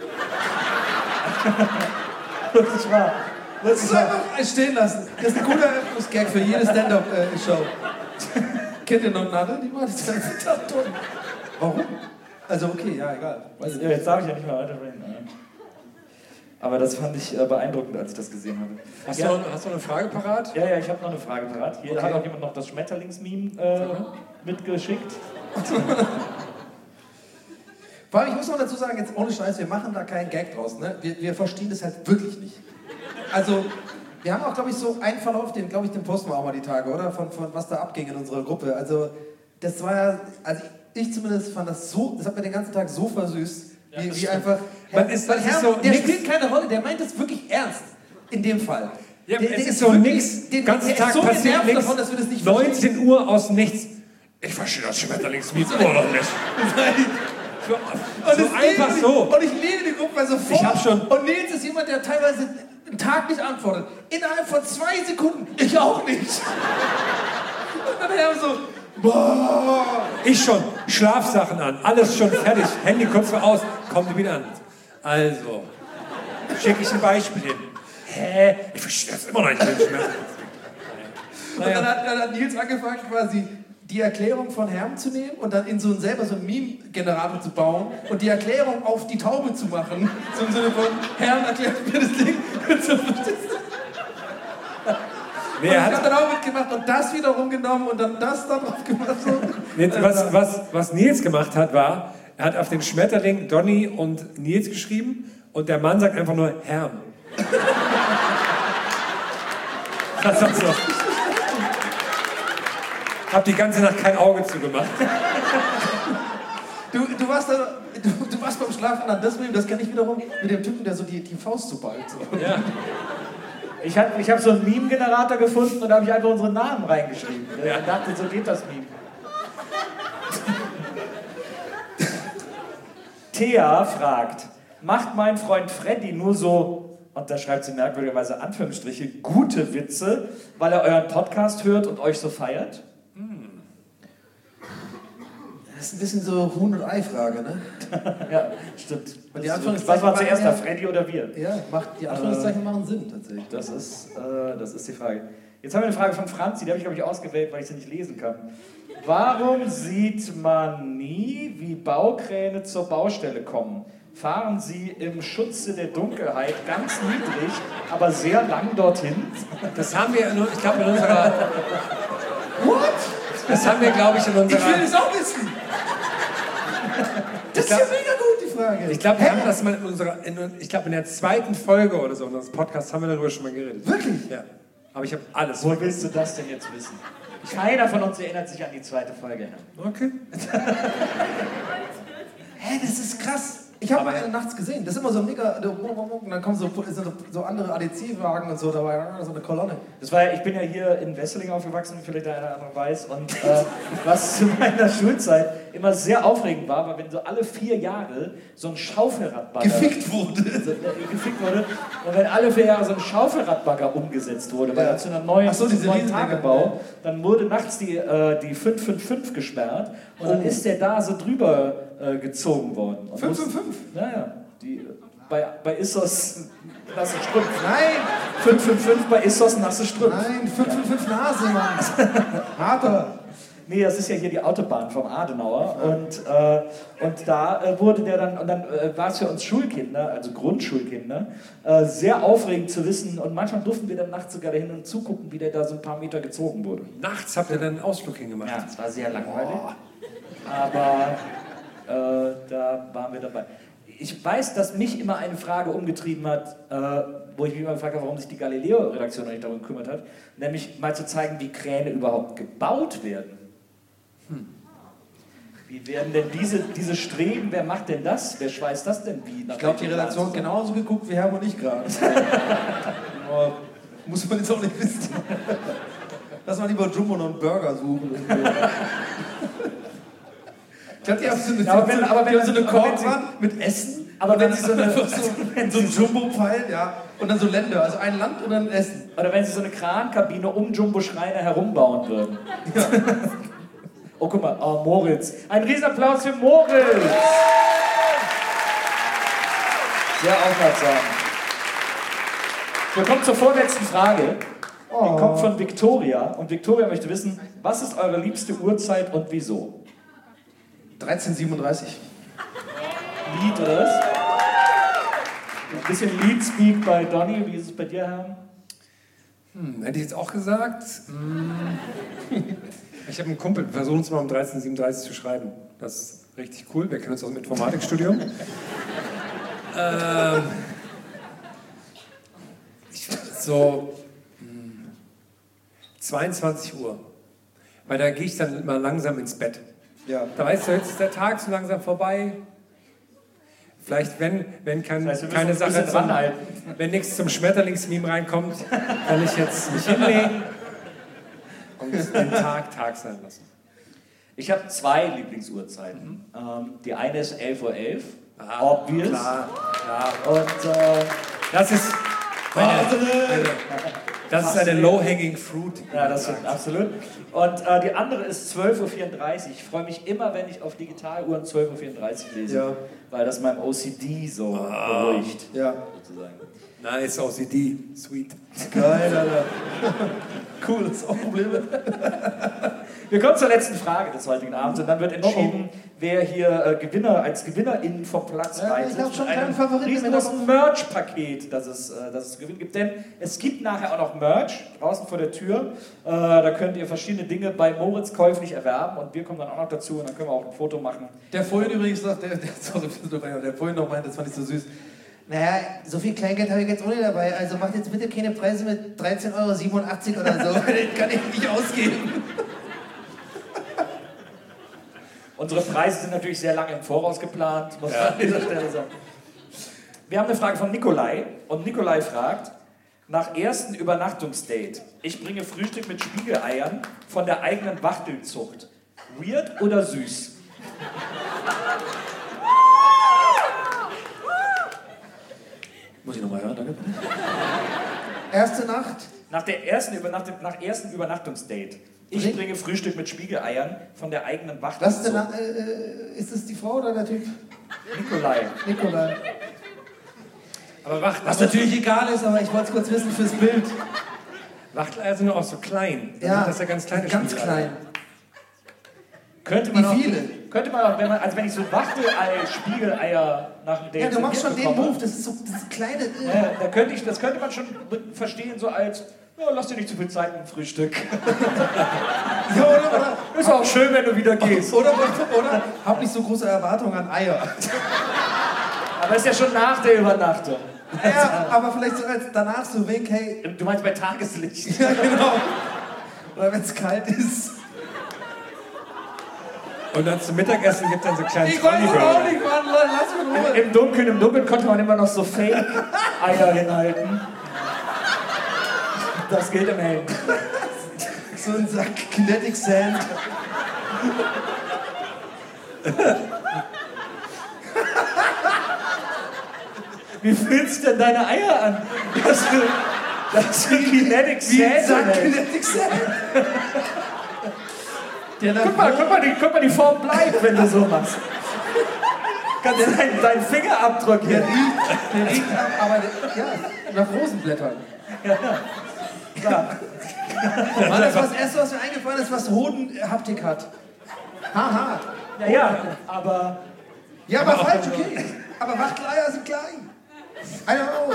Wirklich wahr. Das Wirklich ist wahr. einfach stehen lassen. Das ist ein guter Gag für jede Stand-Up-Show. Kennt ihr noch Nadel? Die macht das ganze Tag tot. Warum? Also okay, ja, egal. Weiß ich Ja, nicht. jetzt darf ich ja nicht mehr weiterreden. Aber das fand ich äh, beeindruckend, als ich das gesehen habe. Hast, Ja. du noch, hast du noch eine Frage parat? Ja, ja, ich habe noch eine Frage parat. Hier Okay. hat auch jemand noch das Schmetterlings-Meme äh, mitgeschickt. Vor allem, ich muss noch dazu sagen, jetzt ohne Scheiß, wir machen da keinen Gag draus. Ne? Wir, wir verstehen das halt wirklich nicht. Also, wir haben auch, glaube ich, so einen Verlauf, den, glaube ich, den posten wir auch mal die Tage, oder? Von, von was da abging in unserer Gruppe. Also, das war ja, also ich, ich zumindest fand das so, das hat mir den ganzen Tag so versüßt, Ja, wie, das wie stimmt. einfach... Man ist- weil das ist Herr, so der nix. spielt keine Rolle, der meint es wirklich ernst. In dem Fall. Ja, der, es der ist so wirklich- nix. Den, Ganzen der Tag ist so passiert genervt nichts. davon, dass wir das nicht verstehen. neunzehn Uhr aus dem Nichts. Ich verstehe das Schmetterlingsmiet immer noch nicht. So, Und so das einfach liebe ich. so. Und ich liebe die Gruppe sofort. Ich hab schon- Und Nils ist jemand, der teilweise einen Tag nicht antwortet. Innerhalb von zwei Sekunden. Ich auch nicht. Und dann her so, boah. Ich schon. Schlafsachen an. Alles schon fertig. Handy kurz vor aus. Kommt wieder an. Also, schicke ich ein Beispiel hin. hä? Ich verstehe das immer noch nicht. Naja. Und dann hat, dann hat Nils angefangen, quasi die Erklärung von Herm zu nehmen und dann in so einen, selber so einen Meme-Generator zu bauen und die Erklärung auf die Taube zu machen. So im Sinne von, Herm erklärt mir das Ding. Und so, Nee, und ich er hat habe dann auch mitgemacht und das wiederum genommen und dann das da drauf gemacht. So. Nee, was, was, was Nils gemacht hat, war, er hat auf den Schmetterling Donny und Nils geschrieben und der Mann sagt einfach nur Herm. Das war's so. Hab die ganze Nacht kein Auge zugemacht. Du, du, warst da, du, du warst beim Schlafen an das Meme, das kenne ich wiederum, mit dem Typen, der so die, die Faust so ballt. So. Ja. Ich habe ich hab so einen Meme-Generator gefunden und da habe ich einfach unsere Namen reingeschrieben. Ja. Ich dachte, so geht das Meme. Thea fragt, macht mein Freund Freddy nur so, und da schreibt sie merkwürdigerweise Anführungsstriche, gute Witze, weil er euren Podcast hört und euch so feiert? Das ist ein bisschen so Huhn- und Ei-Frage, ne? Ja, stimmt. Und die Das- Anführungszeichen Was war zuerst, machen da, ja- Freddy oder wir? Ja, macht, die Anführungszeichen machen Sinn, tatsächlich. Das ist, äh, das ist die Frage. Jetzt haben wir eine Frage von Franzi, die habe ich, glaube ich, ausgewählt, weil ich sie nicht lesen kann. Warum sieht man nie, wie Baukräne zur Baustelle kommen? Fahren sie im Schutze der Dunkelheit ganz niedrig, aber sehr lang dorthin? Das haben wir, in, ich glaube, in unserer... What? Das haben wir, glaube ich, in Ich will unserer... das auch wissen! Das ist ja mega gut, die Frage. Ich glaube, wir haben das mal in unserer... In, ich glaube, in der zweiten Folge oder so unseres Podcasts haben wir darüber schon mal geredet. Wirklich? Ja. Aber ich habe alles... Wo willst du das denn jetzt wissen? Keiner von uns erinnert sich an die zweite Folge. Okay. Hä, das ist krass. Ich habe mal eine nachts gesehen. Das ist immer so mega... Und dann kommen so, so, so andere A D C-Wagen und so dabei. So eine Kolonne. Das war, ich bin ja hier in Wesseling aufgewachsen, wie vielleicht der eine oder andere weiß. Und äh, was zu meiner Schulzeit immer sehr aufregend war, war, wenn so alle vier Jahre so ein Schaufelradbagger... Gefickt wurde. So, äh, gefickt wurde. Und wenn alle vier Jahre so ein Schaufelradbagger umgesetzt wurde, weil Ja. er zu einer neuen, Ach so, diese zu einem neuen Riesendinger. Tagebau, dann wurde nachts die, äh, die fünf fünf fünf gesperrt und dann Oh. ist der da so drüber äh, gezogen worden. Und fünf musste- fünf fünf? Naja, die, bei, bei Issos nasse Strümpfe. Nein, fünf fünf fünf bei Issos nasse Strümpfe. nein, fünf fünf fünf Nase, Mann. Harter. Nee, das ist ja hier die Autobahn vom Adenauer und, äh, und da äh, wurde der dann, und dann äh, war es für uns Schulkinder, also Grundschulkinder, äh, sehr aufregend zu wissen und manchmal durften wir dann nachts sogar dahin und zugucken, wie der da so ein paar Meter gezogen wurde. Nachts habt ihr dann einen Ausflug hingemacht. Ja, es war sehr langweilig, aber äh, da waren wir dabei. Ich weiß, dass mich immer eine Frage umgetrieben hat, äh, wo ich mich immer gefragt habe, warum sich die Galileo-Redaktion noch nicht darum gekümmert hat, nämlich mal zu zeigen, wie Kräne überhaupt gebaut werden. Hm. Wie werden denn diese, diese Streben, wer macht denn das? Wer schweißt das denn wie? Ich glaube, die Redaktion hat genauso geguckt wie Herr und ich gerade. Aber muss man jetzt auch nicht wissen. Lass mal lieber Jumbo noch einen Burger suchen. Ich glaube, die haben so eine, Ja, aber wenn- aber wenn- die haben so eine aber wenn sie- Korbwand mit Essen. Aber und wenn dann sie so eine- einfach so, wenn so ein sie so- Jumbo-Pfeil, ja. Und dann so Länder, also ein Land und dann Essen. Oder wenn sie so eine Krankabine um Jumbo Schreiner herumbauen würden. Ja. Oh, guck mal, oh, Moritz. Ein Riesenapplaus für Moritz! Sehr aufmerksam. Wir kommen zur vorletzten Frage. Die kommt von Victoria. Und Victoria möchte wissen, was ist eure liebste Uhrzeit und wieso? dreizehn siebenunddreißig. Lied oder was? Ein bisschen Lead-Speak bei Donny. Wie ist es bei dir, Herr? Hm, hätte ich jetzt auch gesagt. Hm. Ich habe einen Kumpel, wir versuchen uns mal um dreizehn siebenunddreißig zu schreiben. Das ist richtig cool, wir kennen uns aus dem Informatikstudium. ähm, ich, so hm, zweiundzwanzig Uhr. Weil da gehe ich dann mal langsam ins Bett. Ja. Da weißt du, jetzt ist der Tag so langsam vorbei. Vielleicht, wenn, wenn kein, Das heißt, wir müssen keine uns ein Sache bisschen dranhalten. wenn nichts zum Schmetterlingsmeme reinkommt, kann ich jetzt mich hinlegen und den Tag Tag sein lassen. Ich habe zwei Lieblingsuhrzeiten. Ähm, die eine ist elf Uhr elf. Ah, Obvious. Klar, klar. Und äh, Das ist meine, meine Das ist eine low-hanging fruit. Ja, das stimmt, absolut. Und äh, die andere ist zwölf Uhr vierunddreißig. Ich freue mich immer, wenn ich auf Digitaluhren zwölf Uhr vierunddreißig lese, Ja. weil das meinem O C D so beruhigt. Ja. Sozusagen. Nice, O C D. Sweet. Geil, Alter. Cool, das ist auch Probleme. Wir kommen zur letzten Frage des heutigen Abends und dann wird entschieden, wer hier äh, Gewinner als GewinnerInnen vom Platz Ja, reitet. ich hab schon mit einem keinen Favoriten im riesengroßen Merch-Paket, das es, äh, das es zu gewinnen gibt. Denn es gibt nachher auch noch Merch draußen vor der Tür. Äh, da könnt ihr verschiedene Dinge bei Moritz käuflich erwerben und wir kommen dann auch noch dazu und dann können wir auch ein Foto machen. Der vorhin übrigens noch, der, der, sorry, der vorhin noch meinte, das fand ich so süß. Naja, so viel Kleingeld habe ich jetzt ohne dabei, also macht jetzt bitte keine Preise mit dreizehn Euro siebenundachtzig oder so, den kann ich nicht ausgeben. Unsere Preise sind natürlich sehr lange im Voraus geplant, muss man an dieser Stelle sagen. Wir haben eine Frage von Nikolai und Nikolai fragt, nach ersten Übernachtungsdate, ich bringe Frühstück mit Spiegeleiern von der eigenen Wachtelzucht. Weird oder süß? Muss ich nochmal hören, danke. Erste Nacht? Nach, der ersten Übernacht nach ersten Übernachtungsdate. Ich Bring- bringe Frühstück mit Spiegeleiern von der eigenen Was denn, Wachtelzucht. äh, ist es die Frau oder der Typ? Nikolai. Nikolai. Aber Wacht, Was natürlich egal ist, aber ich wollte es kurz wissen fürs Bild. Wachteleier sind nur auch so klein. Ja, Das ist ja ganz kleine ganz Spiegeleier. klein. Könnte man Wie auch, viele? Könnte man auch, wenn man, also wenn ich so Wachtelei, Spiegeleier nach dem Date Ja, du machst schon serviert den bekomme, Move, das ist so das kleine... Äh. Ja, da könnte ich, das könnte man schon verstehen, so als, ja, lass dir nicht zu viel Zeit mit dem Frühstück. Ja, oder, oder, Ist auch schön, wenn du wieder gehst. oder, oder, oder hab nicht so große Erwartungen an Eier. Aber ist ja schon nach der Übernachtung. Ja, aber vielleicht so als danach so Weg, hey, Du meinst bei Tageslicht. ja genau. Oder wenn es kalt ist. Und dann zum Mittagessen gibt es dann so kleine Ich weiß es auch Trolley-Burger. nicht, Mann, lass mich in Ruhe. Im Dunkeln, im Dunkeln konnte man immer noch so Fake-Eier hinhalten. Das geht im Hellen. So ein Sack Kinetic Sand. Wie fühlst du denn deine Eier an? Dass du, dass du Kinetic Wie ein Sand Sack hältst. Kinetic Sand. Der Guck mal, guck mal, die, guck mal, die Form bleibt, wenn du so machst. Kannst du deinen, deinen Fingerabdruck Der hier. riecht, der riecht ab, aber der, ja, nach Rosenblättern. Klar. Mann, das war das Erste, was mir eingefallen ist, was Hodenhaptik hat. Haha. Ja, ja, aber Ja, aber falsch, okay. Aber Wachteleier sind klein. I don't know.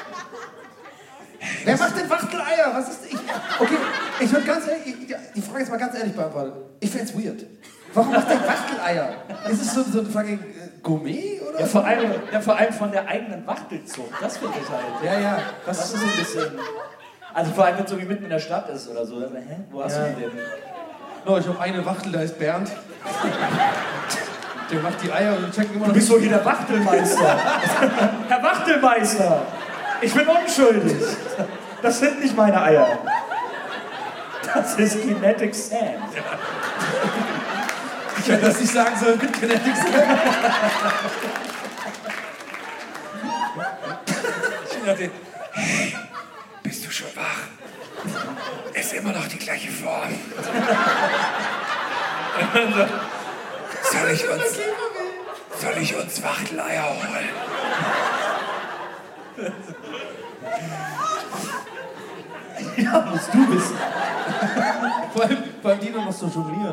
Wer macht denn Wachteleier? Was ist ich? Okay, ich würde ganz ehrlich, ich, die Frage ist mal ganz ehrlich beantwortet. Ich find's weird. Warum macht der Wachteleier? Ist es so, so ein fucking äh, Gourmet oder? ja, vor, allem, ja, vor allem von der eigenen Wachtelzucht. Das finde ich halt. Ja, ja. Das Das ist so ein bisschen. Also vor allem, wenn es so wie mitten in der Stadt ist oder so. Dann, hä? Wo hast Ja. du die denn? No, ich habe eine Wachtel, da ist Bernd. Der macht die Eier und checkt immer noch. Du bist so hier der Wachtelmeister. Herr Wachtelmeister, ich bin unschuldig. Das sind nicht meine Eier. Das ist Kinetic Sand. Ich hätte das nicht sagen sollen mit Kinetic Sand. Ich dachte, hey, bist du schon wach? Ist immer noch die gleiche Form. Und dann so, soll ich uns, soll ich uns Wachteleier holen? Ja, musst du wissen. Vor allem, vor allem die noch so jonglieren.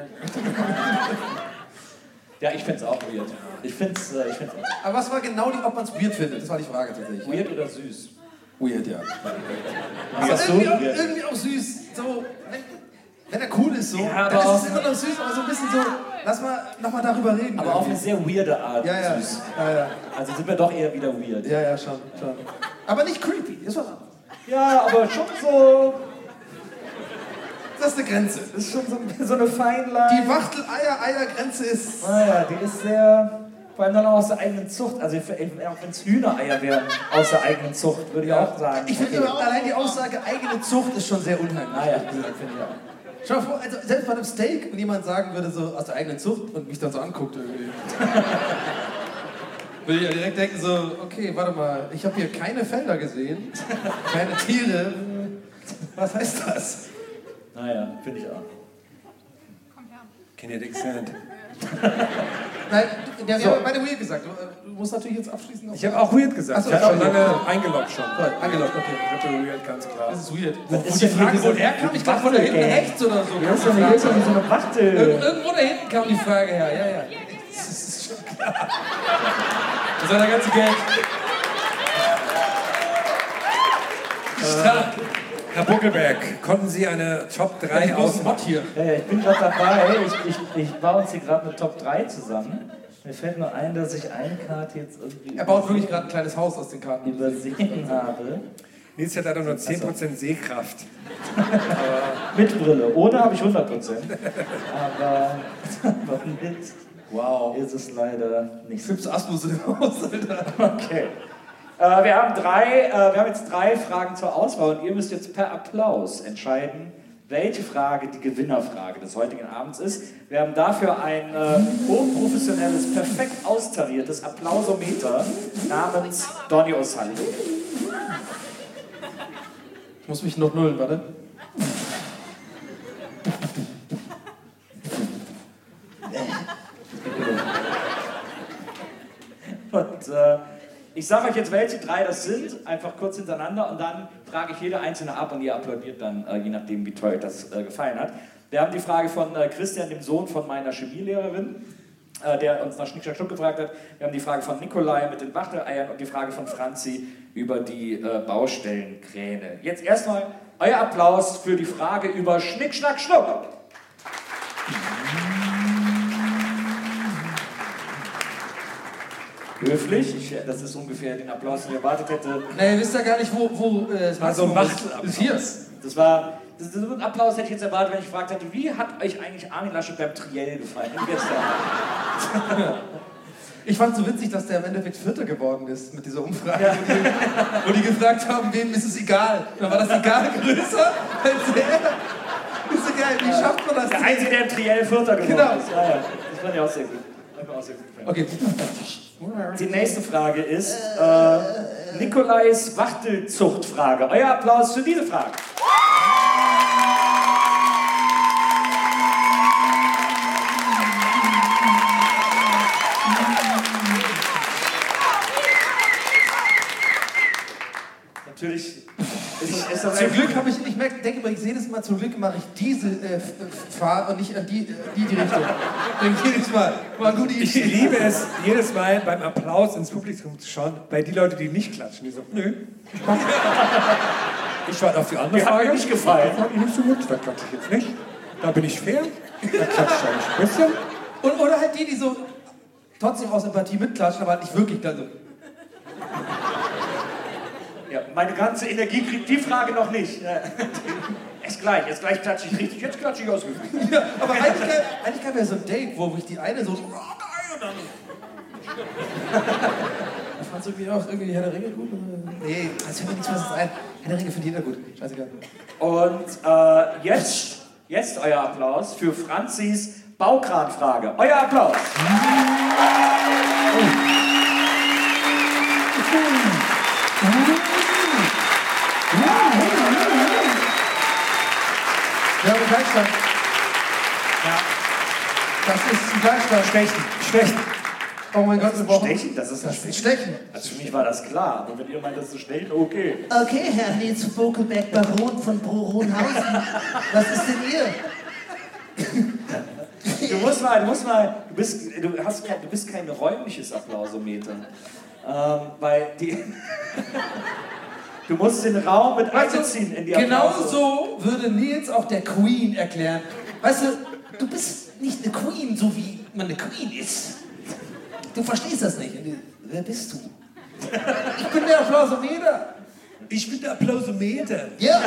Ja, ich find's auch weird. Ich find's, äh, ich find's Aber was war genau die, ob man es weird findet? Das war die Frage tatsächlich. weird oder süß. Weird, ja. Aber Aber so irgendwie, auch, weird. irgendwie auch süß. So, wenn, wenn er cool ist, so, Ja, aber dann ist auch- es immer noch süß, aber so ein bisschen so, lass mal nochmal darüber reden. Aber auf eine irgendwie. sehr weirde Art ja, ja, süß. ja, ja, Also sind wir doch eher wieder weird. ja, ja, schon, schon. Aber nicht creepy, ist was anderes. Ja, aber schon so. Das ist eine Grenze. Das ist schon so, so eine Feinline. Die Wachtel-Eier-Eier-Grenze ist... Naja, die ist sehr. Vor allem dann auch aus der eigenen Zucht. Also, auch wenn es Hühnereier wären aus der eigenen Zucht, würde ich auch sagen. Ich finde okay. aber allein die Aussage eigene Zucht ist schon sehr unheimlich. Naja, finde ich auch. Schau mal vor, also selbst bei einem Steak und jemand sagen würde so aus der eigenen Zucht und mich dann so anguckt irgendwie. Würde ich ja direkt denken so, okay, warte mal, ich habe hier keine Felder gesehen, keine Tiere. Was heißt das? Naja, finde ich auch. Kinetic Sand. Nein, der hat So. ja beide weird gesagt. Du, du musst natürlich jetzt abschließend noch. Ich habe auch weird gesagt. Ach so, ich habe schon okay. lange eingeloggt schon. Toll, angelockt, okay. Ich habe weird, ganz klar. Das ist weird. Was Wo ist die denn hier Frage diese wohl herkam? Ich glaube von da hinten Wachtel-Gang? rechts oder so. Hier ist so eine, hier ist so eine, so eine Wachtel. Irgendwo, irgendwo da hinten kam die Frage her, ja, ja. Das ist schon klar. Das war der ganze Gag. Stark. Herr Buckelberg, konnten Sie eine Top drei Großen Bot ausmachen? hier. Ja, ja, ich bin gerade dabei. Ich, ich, ich baue uns hier gerade eine Top drei zusammen. Mir fällt nur ein, dass ich eine Karte jetzt irgendwie Er baut wirklich gerade ein kleines Haus aus den Karten. übersehen habe. Nils hat leider nur zehn Prozent Sehkraft. Mit Brille. Ohne habe ich hundert Prozent. Aber, aber mit Wow. ist es leider nicht so. Fips Asmus im Haus, Alter. Okay. Äh, wir, haben drei, äh, wir haben jetzt drei Fragen zur Auswahl und ihr müsst jetzt per Applaus entscheiden, welche Frage die Gewinnerfrage des heutigen Abends ist. Wir haben dafür ein äh, hochprofessionelles, perfekt austariertes Applausometer namens Donny O'Sullivan. Ich muss mich noch nullen, warte. Und äh, ich sage euch jetzt, welche drei das sind, einfach kurz hintereinander und dann frage ich jede einzelne ab und ihr applaudiert dann, äh, je nachdem, wie toll euch das äh, gefallen hat. Wir haben die Frage von äh, Christian, dem Sohn von meiner Chemielehrerin, äh, der uns nach Schnick, Schnack, Schnuck gefragt hat. Wir haben die Frage von Nikolai mit den Wachteleiern und die Frage von Franzi über die äh, Baustellenkräne. Jetzt erstmal euer Applaus für die Frage über Schnick, Schnack, Schnuck. Höflich, ich, das ist ungefähr den Applaus, den ich erwartet hätte. Nee, ihr wisst ja gar nicht, wo, wo äh, das war so ein Maximum ist. Wachtelapplaus. Ist hier. Das war, das, das, ein Applaus hätte ich jetzt erwartet, wenn ich gefragt hätte, wie hat euch eigentlich Armin Laschet beim Triell gefallen gestern? Ich fand es so witzig, dass der im Endeffekt Vierter geworden ist mit dieser Umfrage. Ja. Wo, die, wo die gefragt haben, wem ist es egal. Dann war das Egal größer als er. Ist egal, wie schafft man das? Der Einzige, der im Triell Vierter geworden Genau. ist. Ja, ja. Das fand ich auch sehr gut. Hat mir auch sehr gut gefallen. Okay. Die nächste Frage ist äh, Nikolais Wachtelzuchtfrage. Euer Applaus für diese Frage. Natürlich ist das, ist das Zum Glück habe ich, ich merke, denke mal, ich sehe das mal, zum Glück mache ich diese äh, Fahrt und nicht an die, äh, die, die Richtung. Denke jedes Mal. War eine gute Ich Idee. liebe es, jedes Mal beim Applaus ins Publikum zu schauen, bei die Leute, die nicht klatschen. Die so, nö. Ich warte auf die andere Die hat Frage. mir nicht gefallen. Das fand ich nicht so gut, da klatsche ich jetzt nicht. Da bin ich fair. Da klatsche ich ein bisschen. Und, oder halt die, die so trotzdem aus Empathie mitklatschen, aber halt nicht wirklich dann so. Ja, meine ganze Energie kriegt die Frage noch nicht. Ja. Erst gleich, erst gleich klatsche ich richtig, jetzt klatsche ich ausgefühlt. Ja, aber eigentlich, kann- eigentlich kann ja so ein Date, wo ich die eine so, so oh, geil, und dann. Ich fand irgendwie auch irgendwie Herr der Ringe gut. Nee, das fällt mir nichts was ein. Herr der Ringe findet jeder gut. Scheißegal. Und äh, jetzt, jetzt euer Applaus für Franzis Baukranfrage. Euer Applaus. Wir haben einen Gleichstand. Ja. Das ist ein Gleichstand. Stechen, stechen. Oh mein Gott, wir brauchen. Stechen, das ist das Das ist Stechen. Also für mich war das klar, aber wenn ihr meint, das ist stechen, okay. Okay, Herr Nils Bokelberg, Baron von Broronhausen. Was ist denn ihr? Du musst mal, du musst mal, du bist, du hast, du bist kein räumliches Applausometer. Ähm, weil die. Du musst den Raum mit einbeziehen in die Genau Applause. so würde Nils auch der Queen erklären. Weißt du, du bist nicht eine Queen, so wie man eine Queen ist. Du verstehst das nicht. Und du, wer bist du? Ich bin der Applausometer. Ich bin der Applausometer. Ja.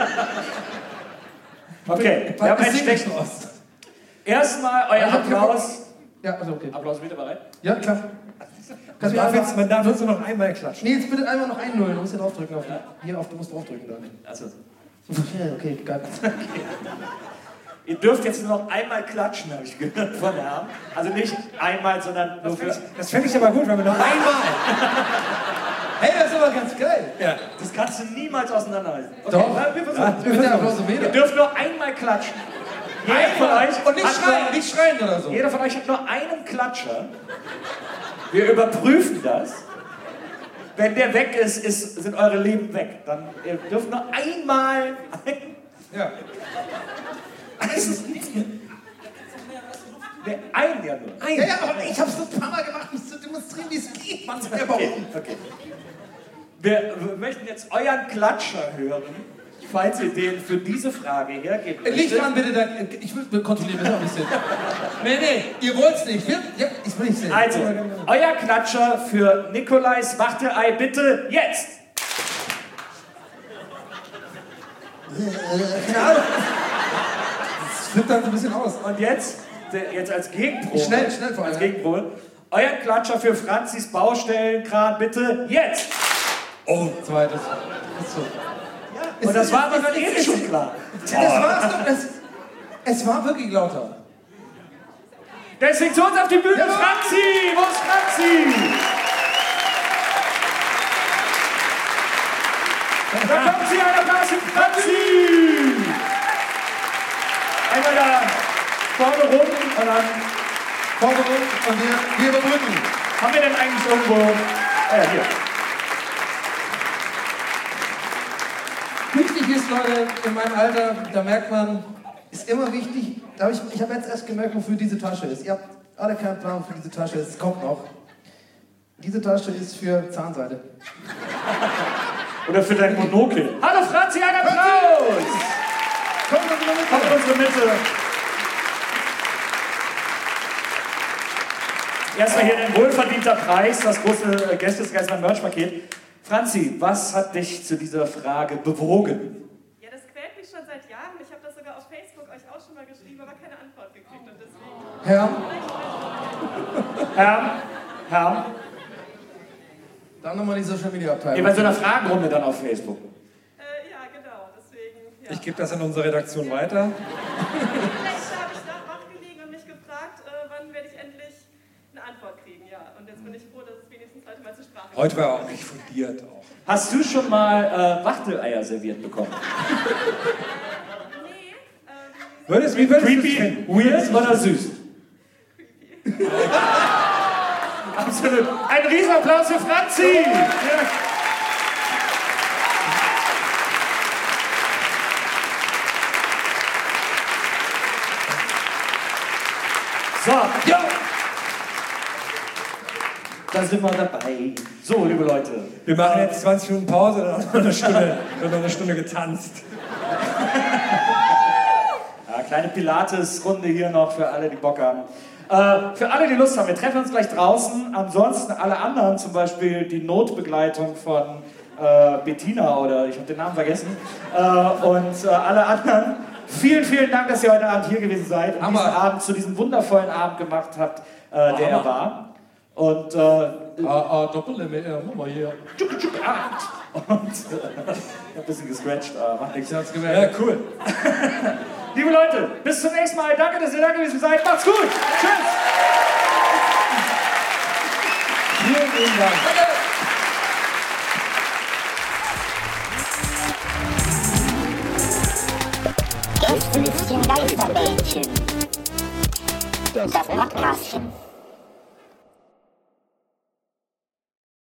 Okay, wir haben ein Stechen. aus. Erstmal euer Ich hab- Applaus. Ja, also okay. Applausometer bereit? Ja, klar. Man darf, jetzt, man darf jetzt nur noch einmal klatschen. Nils, bitte einmal noch einnullen. Du musst hier draufdrücken. Auf die, hier auf, du musst draufdrücken. Da. Also, Okay, okay, geil. ihr dürft jetzt nur noch einmal klatschen, habe ich gehört von Herrn. Also nicht einmal, sondern nur für. Das fände ich aber gut, wenn wir noch einmal. Hey, das ist aber ganz geil. Ja. Das kannst du niemals auseinanderhalten. Okay, Doch. na, wir versuchen. Ja, Ich bin der Applausometer. Ihr dürft nur einmal klatschen. Jeder von euch Und nicht hat schreien, nur, nicht schreien oder so. jeder von euch hat nur einen Klatscher. Wir überprüfen das. Wenn der weg ist, ist sind eure Leben weg. Dann ihr dürft nur einmal. Ja. Der einen ja nur. Ja, ja, aber ich hab's so ein paar Mal gemacht, um zu demonstrieren, wie es geht. Mann, selber Okay, oben. okay. Wir, wir möchten jetzt euren Klatscher hören, falls ihr den für diese Frage hergebt. Licht an, bitte, dann, ich will kontrollieren, wir auch nicht sehen. Nee, nee, ihr wollt's nicht. Wir, ja, ich will nicht sehen. Also, euer Klatscher für Nikolais Wachtelei bitte jetzt! Keine Ahnung. Das flippt dann so ein bisschen aus. Und jetzt, der- jetzt als Gegenprobe. Schnell, schnell vor allem. Als Gegenprobe. Euer Klatscher für Franzis Baustellenkran bitte jetzt! Oh, Zweites. Ist so. Und das war aber es- dann es- eh es- schon klar. Das war's doch. Es, es war wirklich lauter. Deswegen zu uns auf die Bühne, Ja. Franzi! Wo ist Franzi? Da kommt sie, ein Applaus für Franzi! Einmal da vorne rum und dann Vorne rum und wir, wir überbrücken. haben wir denn eigentlich irgendwo... Ah ja, hier. Wichtig ist, Leute, in meinem Alter, da merkt man, ist immer wichtig, da hab ich, ich habe jetzt erst gemerkt, wofür diese Tasche ist. Ihr habt alle keinen Plan, wofür diese Tasche ist. Es kommt noch. Diese Tasche ist für Zahnseide. Oder für dein Monokel. Hallo Franzi, ein Applaus! Kommt doch wieder mit. Kommt in unsere Mitte. Erstmal hier ein wohlverdienter Preis, das große äh, Gästesgeistmann Merch-Paket. Franzi, was hat dich zu dieser Frage bewogen? Ja, das quält mich schon seit Jahren. Ich habe das sogar auf Facebook euch auch schon mal geschrieben, aber keine Antwort gekriegt. Und deswegen. Herr, Herr, Herr, dann nochmal die Social Media ihr Abteilung. bei so einer Fragenrunde dann auf Facebook. Äh, ja, genau. Deswegen. Ja. ich gebe das an unsere Redaktion weiter. Vielleicht habe ich da wach gelegen und mich gefragt, äh, wann werde ich endlich eine Antwort kriegen. Ja, und jetzt bin ich froh, dass es wenigstens heute mal zur Sprache kommt. Heute war er auch nicht fundiert. Auch. Hast du schon mal äh, Wachteleier serviert bekommen? Nee, ähm, Würdest, wie würdest du es Creepy, finden? weird oder süß? Absolut. Ein Riesenapplaus für Franzi! Ja. So, ja. Da sind wir dabei. So, liebe Leute. Wir machen jetzt zwanzig Minuten Pause, dann noch eine Stunde, dann noch eine Stunde getanzt. Ja, kleine Pilates-Runde hier noch für alle, die Bock haben. Äh, für alle, die Lust haben, wir treffen uns gleich draußen. Ansonsten alle anderen, zum Beispiel die Notbegleitung von äh, Bettina oder ich habe den Namen vergessen. Äh, und äh, alle anderen, vielen, vielen Dank, dass ihr heute Abend hier gewesen seid und Hammer. diesen Abend zu diesem wundervollen Abend gemacht habt, äh, der er war. Und äh, Ah, ah, Doppel-M R, mach mal hier. tschuk, tschuk, Abend. Und äh, ich hab ein bisschen gescratcht, aber macht nichts. Ich hab's Ja, gemerkt. cool. Liebe Leute, bis zum nächsten Mal. Danke, dass ihr da gewesen seid. Macht's gut. Tschüss. Vielen, vielen Dank. Gästelistchen Geisterbällchen. Das Podcastchen.